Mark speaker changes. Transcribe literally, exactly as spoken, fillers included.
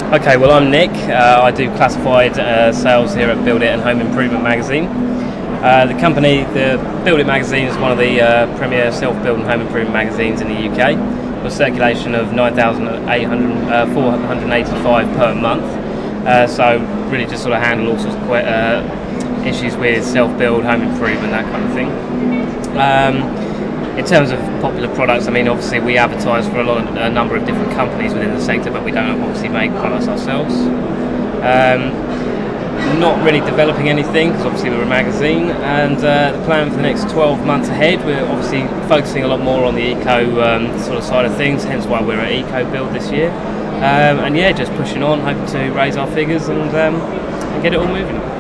Speaker 1: Okay, well I'm Nick. Uh, I do classified uh, sales here at Build It and Home Improvement Magazine. Uh, the company, the Build It magazine, is one of the uh, premier self-build and home improvement magazines in the U K, with a circulation of nine thousand four hundred eighty-five per month. Uh, so really just sort of handle all sorts of que- uh, issues with self-build, home improvement, that kind of thing. Um, In terms of popular products, I mean, obviously we advertise for a lot of a number of different companies within the sector, but we don't obviously make products ourselves. Um, not really developing anything because obviously we're a magazine, and uh, the plan for the next twelve months ahead, we're obviously focusing a lot more on the eco um, sort of side of things, hence why we're at Eco Build this year. Um, and yeah, just pushing on, hoping to raise our figures and, um, and get it all moving.